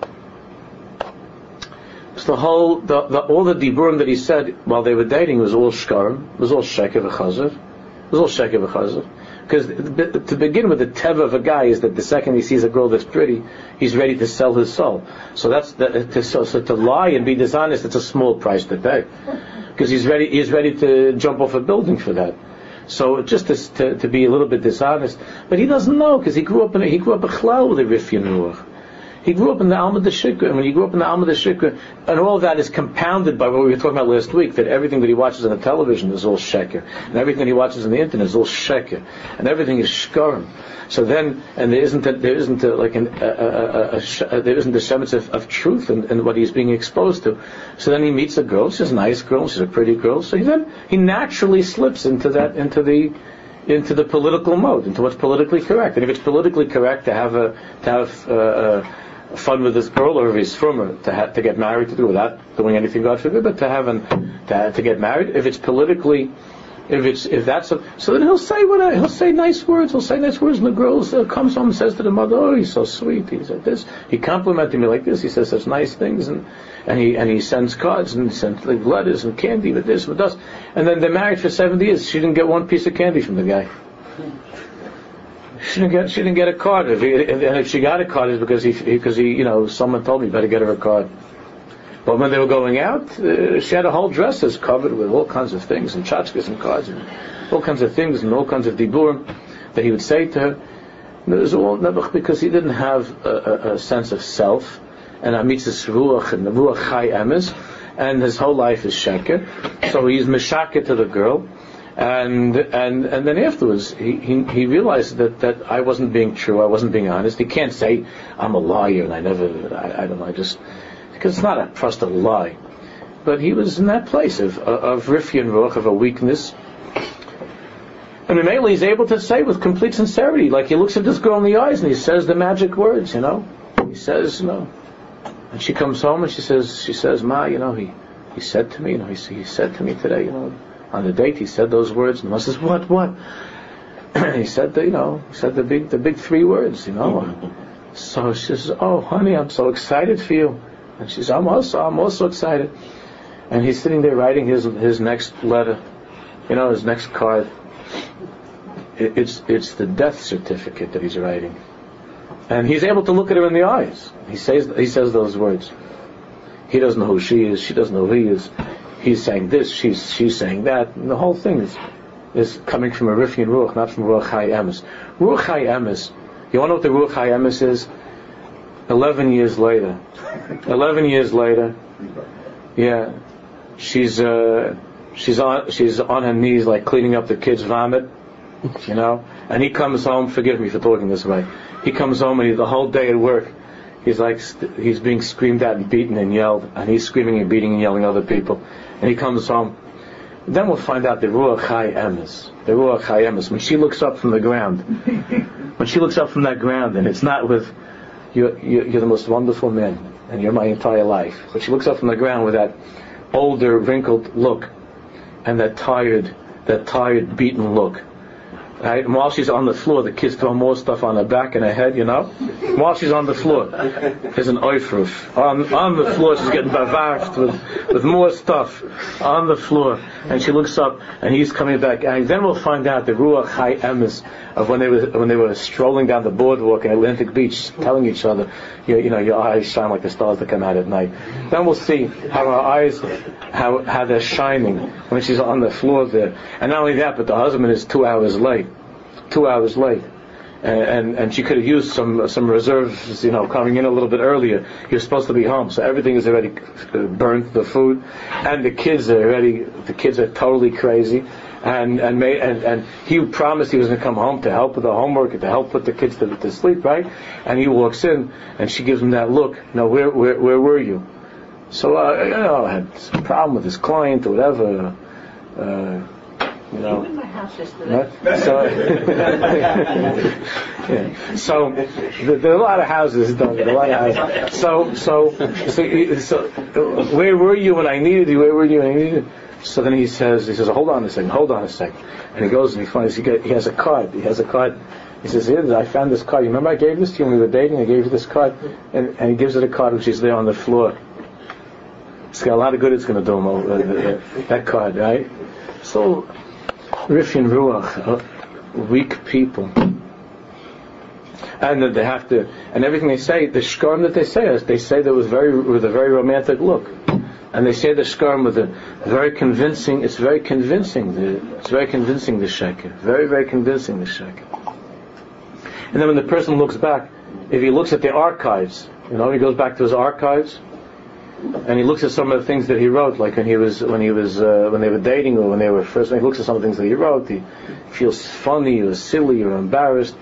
So all the diburim that he said while they were dating was all shkarim, was all sheker v'chazer, Because to begin with, the teva of a guy is that the second he sees a girl that's pretty, he's ready to sell his soul. So to lie and be dishonest, it's a small price to pay, because he's ready to jump off a building for that. So just to be a little bit dishonest, but he doesn't know, because he grew up a chlal with a rifyan ruach. He grew up in the Alma de Shikra, and when he grew up in the Alma de Shikra, and all of that is compounded by what we were talking about last week, that everything that he watches on the television is all sheker, and everything that he watches on the internet is all sheker, and everything is shkarim. So then, and there isn't a semblance of truth in what he's being exposed to. So then he meets a girl. She's a nice girl. She's a pretty girl. So he naturally slips into the political mode, into what's politically correct. And if it's politically correct to have fun with this girl, or if he's from her, to get married, to do without doing anything, God forbid, but to get married, if it's politically. So then he'll say nice words. He'll say nice words, and the girl comes home and says to the mother, "Oh, he's so sweet. He's like this. He complimented me like this. He says such nice things, and he sends cards and he sends like letters and candy with this, with us." And then they're married for 70 years. She didn't get one piece of candy from the guy. She didn't get a card. And if she got a card, it's because he someone told me better get her a card. But when they were going out, she had a whole dresses covered with all kinds of things, and tchotchkes and cards, and all kinds of things, and all kinds of diburim that he would say to her. And it was all nebuch because he didn't have a sense of self, and amitzas ruach, and the ruach chai emes, and his whole life is sheker. So he's meshaka to the girl, and then afterwards he realized that I wasn't being true, I wasn't being honest. He can't say I'm a liar, and I don't know, because it's not just a lie. But he was in that place of rifyan ruach, of a weakness. And mainly he's able to say with complete sincerity, like he looks at this girl in the eyes and he says the magic words, He says, And she comes home and she says, Ma, he said to me, he said to me today, on the date he said those words. And Ma says, what? He said the big three words, So she says, oh honey, I'm so excited for you. And she says, I'm also excited. And he's sitting there writing his next letter, his next card. It's the death certificate that he's writing. And he's able to look at her in the eyes. He says those words. He doesn't know who she is, she doesn't know who he is. He's saying this, she's saying that. And the whole thing is coming from a rifyan ruach, not from ruach chai emes. Ruach chai emes, you want to know what the ruach chai emes is? 11 years later, yeah, she's on her knees, like cleaning up the kids' vomit, and he comes home, forgive me for talking this way, he comes home and the whole day at work, he's being screamed at and beaten and yelled, and he's screaming and beating and yelling at other people, and he comes home. Then we'll find out the ruach chai emes, when she looks up from the ground, and it's not with you're the most wonderful man, and you're my entire life. But she looks up from the ground with that older, wrinkled look, and that tired, beaten look. Right? And while she's on the floor, the kids throw more stuff on her back and her head, While she's on the floor, there's an oifruf. On the floor, she's getting bavarfed with more stuff on the floor. And she looks up, and he's coming back. And then we'll find out the ruach chai emes of when they were strolling down the boardwalk in Atlantic Beach, telling each other, your eyes shine like the stars that come out at night. Then we'll see how her eyes, how they're shining when she's on the floor there. And not only that, but the husband is 2 hours late. And she could have used some reserves, coming in a little bit earlier. He was supposed to be home, so everything is already burnt, the food, and the kids are totally crazy. And he promised he was going to come home to help with the homework and to help put the kids to sleep, right? And he walks in, and she gives him that look. No, where were you? So I had some problem with his client or whatever. You were in my house yesterday. So there are a lot of houses, So where were you when I needed you? Where were you when I needed you? So then he says, hold on a second. And he goes and he finds he has a card. He says, here, I found this card. You remember I gave this to you when we were dating? I gave you this card. And he gives her the card, which is there on the floor. It's got a lot of good it's going to do him, that card, right? So, rifyan ruach, weak people. And they have to, and everything they say, the shkarim that they say that with a very romantic look. And they say the shkarim with a very convincing, it's very convincing the sheker. Very, very convincing the sheker. And then when the person looks back, if he looks at the archives, He goes back to his archives, and he looks at some of the things that he wrote, like when they were dating, or when they were first. When he looks at some of the things that he wrote, he feels funny or silly or embarrassed.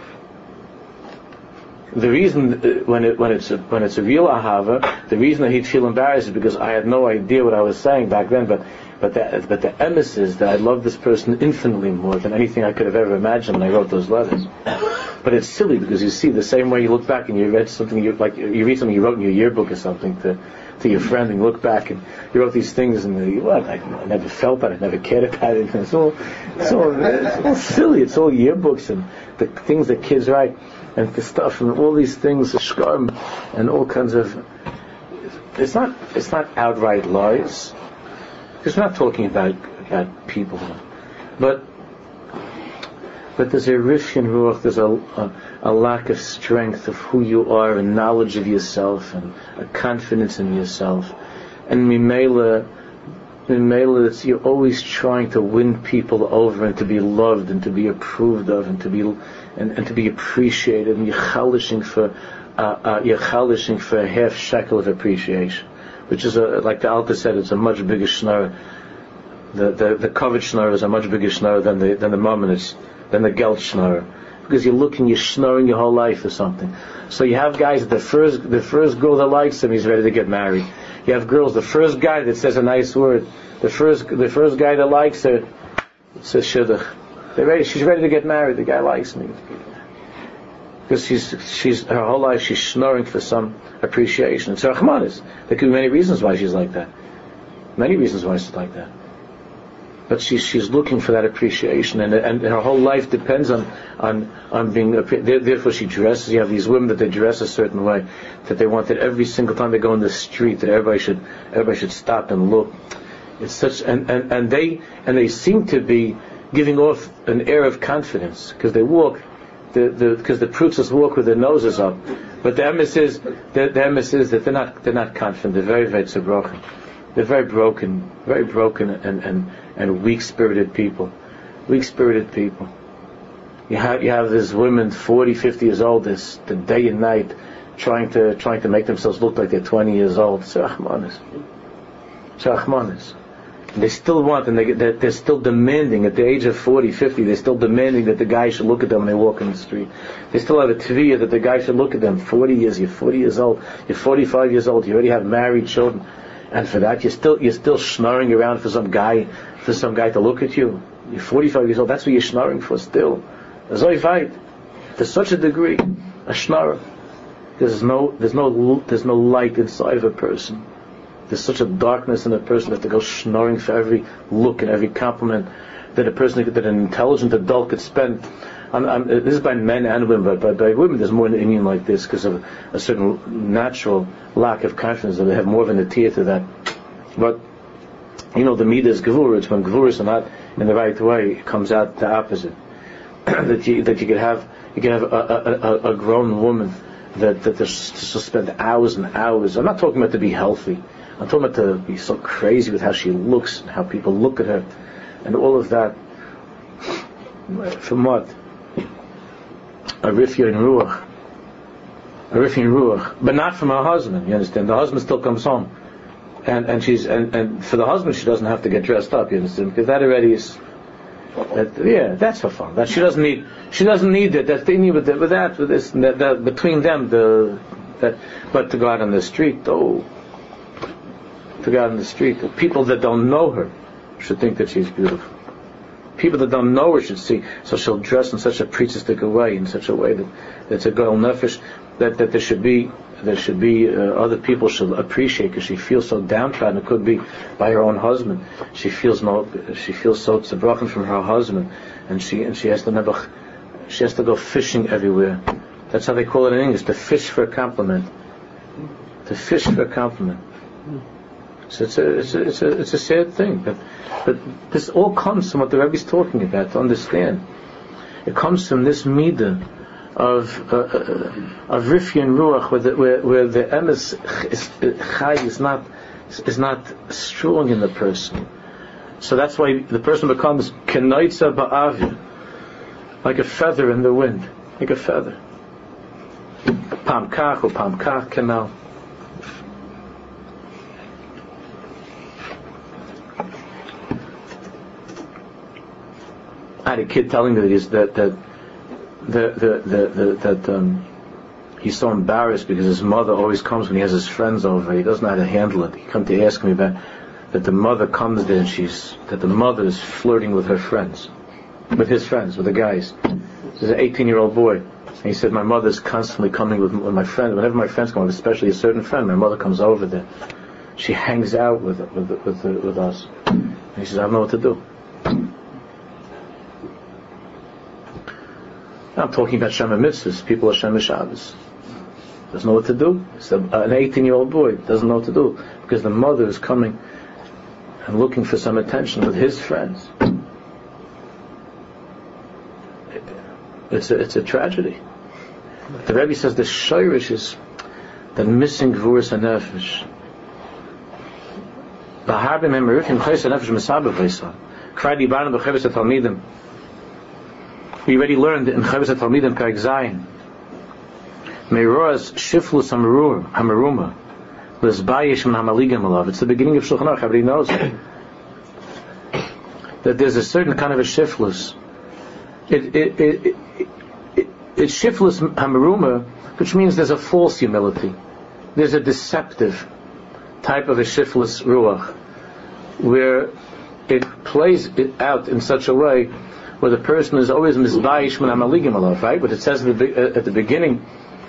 The reason when it's a real ahava, the reason that he'd feel embarrassed is because I had no idea what I was saying back then. But the emes is that I love this person infinitely more than anything I could have ever imagined when I wrote those letters. But it's silly because you see the same way you look back and you read something you read something you wrote in your yearbook or something to your friend, and you look back and you wrote these things and I never felt that, I never cared about it. It's all silly. It's all yearbooks and the things that kids write and the stuff and all these things, shkarm and all kinds of. It's not outright lies. Because we're not talking about people, but there's a rifyan ruach, there's a lack of strength of who you are and knowledge of yourself and a confidence in yourself, and mimela it's you're always trying to win people over and to be loved and to be approved of and to be appreciated, and you're chalishing for a half shekel of appreciation, which is like the Alter said, it's a much bigger schnar. The covered schnar is a much bigger schnar than the moment than the geld schnar, because you're schnorring your whole life or something. So you have guys that the first girl that likes him, he's ready to get married. You have girls, the first guy that says a nice word, the first guy that likes her says shidduch. She's ready to get married. The guy likes me because she's her whole life she's schnorring for some appreciation. It's rachmanis. There could be many reasons why she's like that. Many reasons why she's like that. But she's looking for that appreciation, and her whole life depends on being. Therefore, she dresses. You have these women that they dress a certain way, that they want that every single time they go in the street that everybody should stop and look. It's such, and they seem to be giving off an air of confidence because they walk. Because the prutzas walk with their noses up, but the emes is that they're not confident. They're very zerbrochen. They're very broken and weak-spirited people. Weak-spirited people. You have these women 40, 50 years old, the day and night, trying to make themselves look like they're 20 years old. It's rachmanis. And they still want, and they're still demanding, at the age of 40, 50, they're still demanding that the guy should look at them when they walk in the street. They still have a tviyah that the guy should look at them. 40 years, you're 40 years old, you're 45 years old, you already have married children, and for that you're still schnorring around for some guy to look at you. You're 45 years old, that's what you're schnorring for still. To such a degree, a schnorrer. There's no light inside of a person. There's such a darkness in a person that they go schnorring for every look and every compliment that an intelligent adult could spend. This is by men and women, but by women there's more an Indian like this because of a certain natural lack of confidence, that they have more of an atiyah to that. But the midah is gevura. It's when gevuras are not in the right way, it comes out the opposite. that you could have a grown woman that she'll spend hours and hours. I'm not talking about to be healthy. I'm talking about to be so crazy with how she looks and how people look at her and all of that. From what? A rifyan ruach, but not from her husband. You understand? The husband still comes home, and for the husband she doesn't have to get dressed up. You understand? Because that already is. That's for fun. That she doesn't need it. That they need with this, that between them, but to go out on the street, people that don't know her should think that she's beautiful. People that don't know her should see. So she'll dress in such a priestestic way, in such a way that's a girl nefesh, that there should be other people should appreciate, because she feels so downtrodden. It could be by her own husband. She feels so tzebrochen from her husband, and she has to go fishing everywhere. That's how they call it in English, to fish for a compliment. To fish for a compliment. So it's a sad thing, but this all comes from what the Rebbe is talking about. To understand, it comes from this midah of rifyan ruach, where the emes chai is not strong in the person. So that's why the person becomes kenaitza ba'avir, like a feather in the wind, like a feather. Pam kach or pam kach canal. I had a kid telling me that he's so embarrassed because his mother always comes when he has his friends over. He doesn't know how to handle it. He come to ask me about that the mother comes there and that the mother is flirting with her friends, with his friends, with the guys. This is an 18-year-old boy. And he said, my mother's constantly coming with my friends. Whenever my friends come, especially a certain friend, my mother comes over there. She hangs out with us. And he says, I don't know what to do. I'm talking about Shema Mitzvahs. People are Shema Shabbos. Doesn't know what to do. So an 18-year-old boy doesn't know what to do because the mother is coming and looking for some attention with his friends. It's a tragedy. The Rebbe says the shayrish is the missing gvuras hanefesh. B'harbim emerifim chayis hanefesh mesaber v'yisah. K'ray dibarnu b'chavis hatalmidim. We already learned in Chavis HaTalmidim Perek Zayin. Meiroas shiflus hamaruma l'zbayish min hamaligim alav. It's the beginning of Shulchan Aruch. Everybody knows it. That there's a certain kind of a shiflus. It's shiflus hamaruma, which means there's a false humility. There's a deceptive type of a shiflus ruach, where it plays it out in such a way where the person is always mizbayish min hamaligim alav, right? But it says at the beginning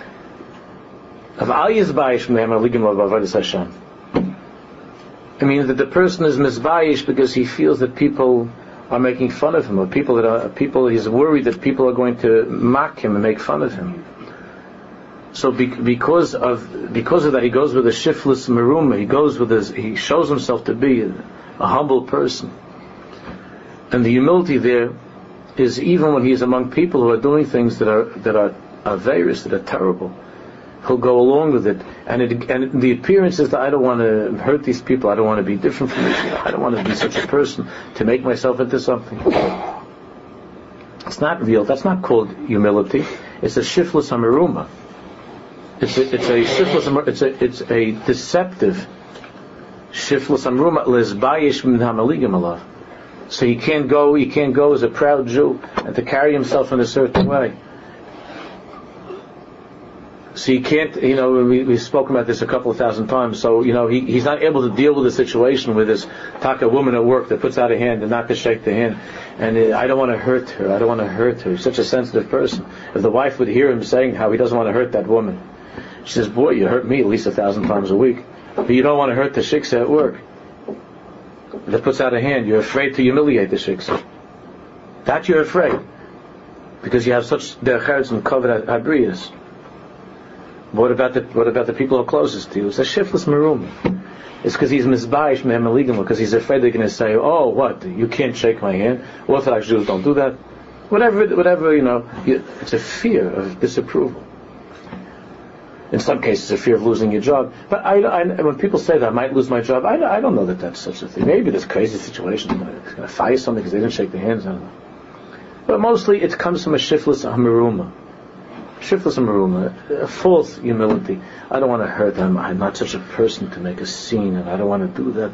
of al yizbayish min hamaligim alav avodas Hashem. I mean that the person is mizbayish because he feels that people are making fun of him, or he's worried that people are going to mock him and make fun of him. So because of that, he goes with a shifless meruma. He shows himself to be a humble person, and the humility there is even when he is among people who are doing things that are various, that are terrible. He'll go along with it, and the appearance is that I don't want to hurt these people. I don't want to be different from these people. I don't want to be such a person to make myself into something. It's not real. That's not called humility. It's a shiflus hameruma. It's a deceptive shiflus hameruma lezbayish min hamaligim alav. So he can't go as a proud Jew and to carry himself in a certain way. So he can't, we've spoken about this a couple of thousand times, so, he's not able to deal with the situation with this taka woman at work that puts out a hand and not to shake the hand. And I don't want to hurt her. He's such a sensitive person. If the wife would hear him saying how he doesn't want to hurt that woman, she says, boy, you hurt me at least 1,000 times a week. But you don't want to hurt the shiksa at work that puts out a hand. You're afraid to humiliate the shiksa. That you're afraid. Because you have such derech and kavod habriyas. What about the people who are closest to you? It's a shiftless maroon. It's because he's mizbayish mehem aligim, because he's afraid they're going to say, oh, what? You can't shake my hand. Orthodox Jews don't do that. Whatever, it's a fear of disapproval. In some cases, a fear of losing your job. But when people say that I might lose my job, I don't know that that's such a thing. Maybe there's crazy situations. It's going to fire something because they didn't shake their hands. I don't know. But mostly it comes from a shiftless hamaruma. Shiftless hamaruma, a false humility. I don't want to hurt them. I'm not such a person to make a scene, and I don't want to do that.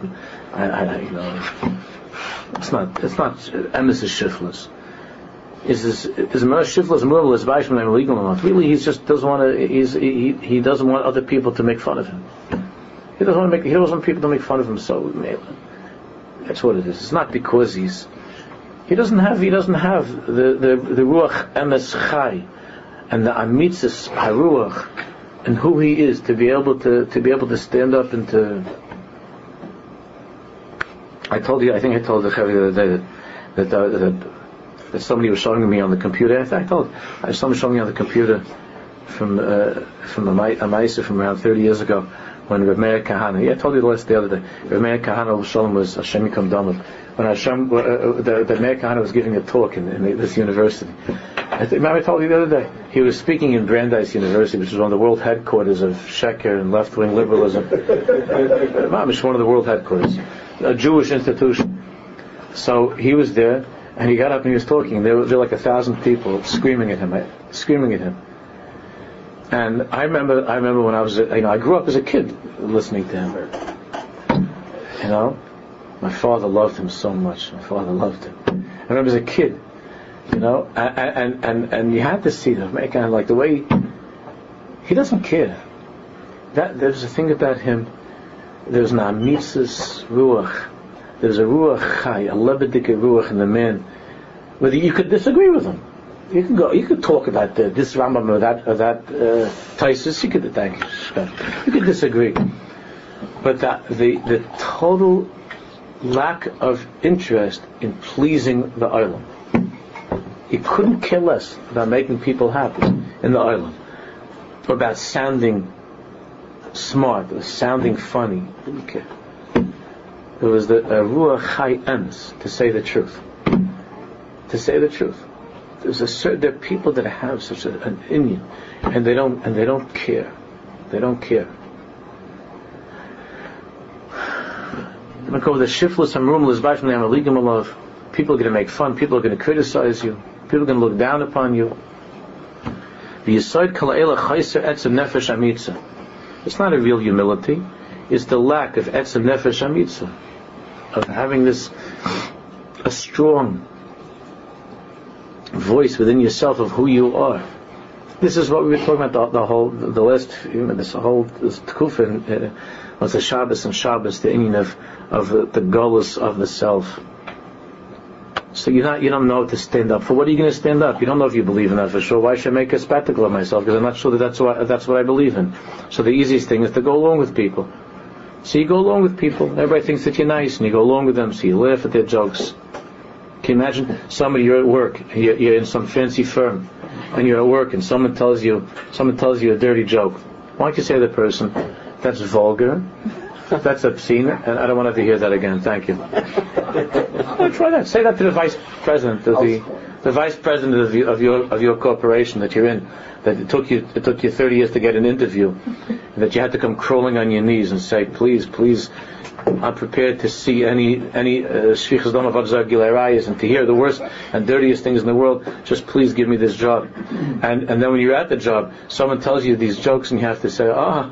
It's not emes is shiftless. Is more shiftless moral as Baishman and legal enough? Really, he just doesn't want to. He doesn't want other people to make fun of him. He doesn't want people to make fun of him. So that's what it is. It's not because he doesn't have the ruach emes chai and the amitzis haruach and who he is to be able to stand up and to. I think I told the Chavi the other day that somebody was showing me on the computer. In fact, somebody showing me on the computer from a Maisa from around 30 years ago when Reb Meir Kahana. I told you the other day. Reb Meir Kahana Shalom was Hashem Yikam Damov. When the Meir Kahana was giving a talk in this university. I told you the other day. He was speaking in Brandeis University, which is one of the world headquarters of Sheker and left-wing liberalism. It's one of the world headquarters, a Jewish institution. So he was there. And he got up and he was talking. There were like 1,000 people screaming at him. And I remember when I was, I grew up as a kid listening to him. My father loved him so much. My father loved him. I remember as a kid, and you had to see the kind of like the way he doesn't care. There's a thing about him. There's an amitzas ruach. There's a ruach chai, a lebedik ruach in the man. Whether you could disagree with him, you could talk about this Rambam or that Taisus. You could disagree, but the total lack of interest in pleasing the island. He couldn't care less about making people happy in the island, or about sounding smart, or sounding funny. He didn't care. It was the ruach chai emes, to say the truth. To say the truth. There are people that have such an inyan, and they don't care. They don't care. The shiftless hamrum l'zbach from the amaligim alav. People are going to make fun. People are going to criticize you. People are going to look down upon you. It's not a real humility. It's the lack of etzem nefesh amitza, of having a strong voice within yourself of who you are. This is what we were talking about the last this tekufa was the Shabbos and Shabbos, the inyan of the gullus of the self. So you don't know to stand up. For what are you going to stand up? You don't know if you believe in that for sure. Why should I make a spectacle of myself? Because I'm not sure that's what I believe in. So the easiest thing is to go along with people. So you go along with people. Everybody thinks that you're nice, and you go along with them. So you laugh at their jokes. Can you imagine somebody, you're at work, you're in some fancy firm, and you're at work, and someone tells you a dirty joke. Why don't you say to the person, "That's vulgar, that's obscene, and I don't want to hear that again. Thank you." Try that. Say that to the vice president, the vice president of your corporation that you're in. That it took you 30 years to get an interview, and that you had to come crawling on your knees and say, "Please, I'm prepared to see any shvichas dam of Adzar Gilarayas and to hear the worst and dirtiest things in the world. Just please give me this job." And then when you're at the job, someone tells you these jokes, and you have to say,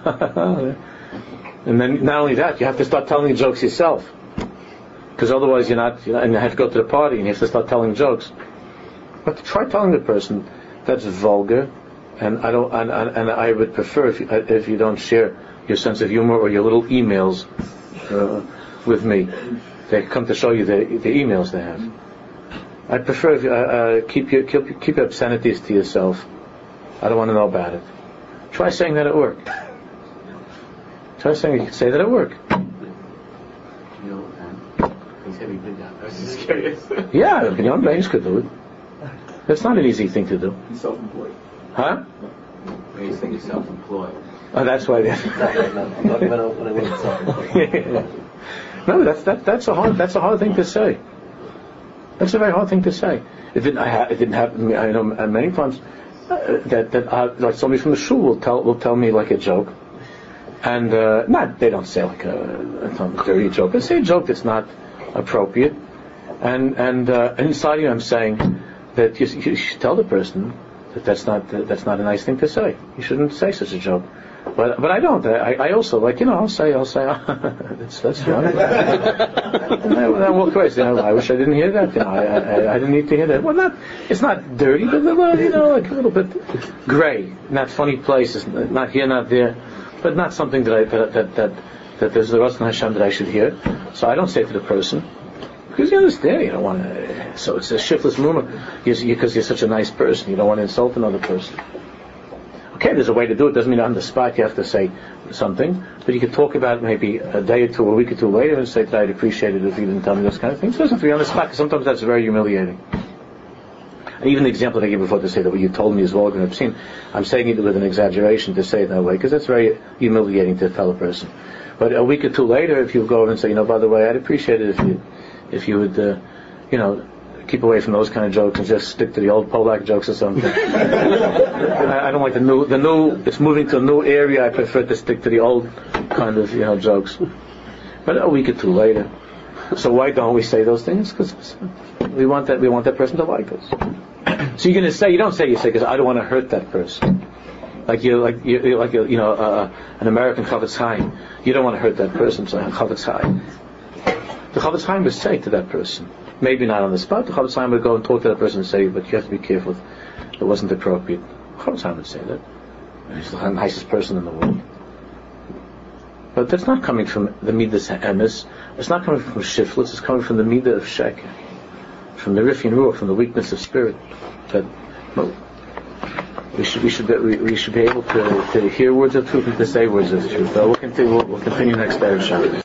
and then not only that, you have to start telling jokes yourself, because otherwise you're not. And you have to go to the party, and you have to start telling jokes. But try telling the person that's vulgar, and I would prefer if you don't share your sense of humor or your little emails with me. They come to show you the emails they have. I prefer if keep your obscenities to yourself. I don't want to know about it. Try saying that at work. Say that at work. He's having been down. I was just curious. Yeah, your own brains could do it. That's not an easy thing to do. He's self-employed. Huh? He's thinking self-employed. Oh, that's why. No, that's a hard thing to say. That's a very hard thing to say. It didn't happen to me. I know many times that like somebody from the shul will tell me like a joke, and they don't say like a dirty joke. They say a joke that's not appropriate, and inside you I'm saying that you should tell the person that's not a nice thing to say. You shouldn't say such a joke. But I don't. I also I'll say that's funny. And I walk away. I wish I didn't hear that. I didn't need to hear that. Well, it's not dirty, but like a little bit gray. Not funny places. Not here, not there. But not something that there's the Ratzon Hashem that I should hear. So I don't say to the person, because you understand, you don't want to. So it's a shiftless rumor because you're such a nice person. You don't want to insult another person. Okay, there's a way to do it. Doesn't mean on the spot you have to say something, but you could talk about it maybe a day or two, a week or two later, and say that I'd appreciate it if you didn't tell me those kind of things. It doesn't have to be on the spot, because sometimes that's very humiliating. And even the example that I gave before to say that what you told me is vulgar and obscene, I'm saying it with an exaggeration to say it that way, because that's very humiliating to tell a person. But a week or two later, if you go over and say, by the way, I'd appreciate it if you would, keep away from those kind of jokes and just stick to the old Polak jokes or something. I don't like the new. It's moving to a new area. I prefer to stick to the old kind of jokes. But a week or two later. So why don't we say those things? Because we want that person to like us. So you're going to say, you don't say, because I don't want to hurt that person. an American Chavetz Chaim. You don't want to hurt that person, so Chavetz Chaim. The Chavetz Chaim would say to that person, maybe not on the spot, the Chavetz Chaim would go and talk to that person and say, but you have to be careful, it wasn't appropriate. The Chavetz Chaim would say that. He's the nicest person in the world. But that's not coming from the Midas Ha'emes, it's not coming from Shiflus, it's coming from the Midah of Sheker, from the Rifin Ruach, from the weakness of spirit. That we should be able to hear words of truth and to say words of truth. We'll continue next day, inshallah.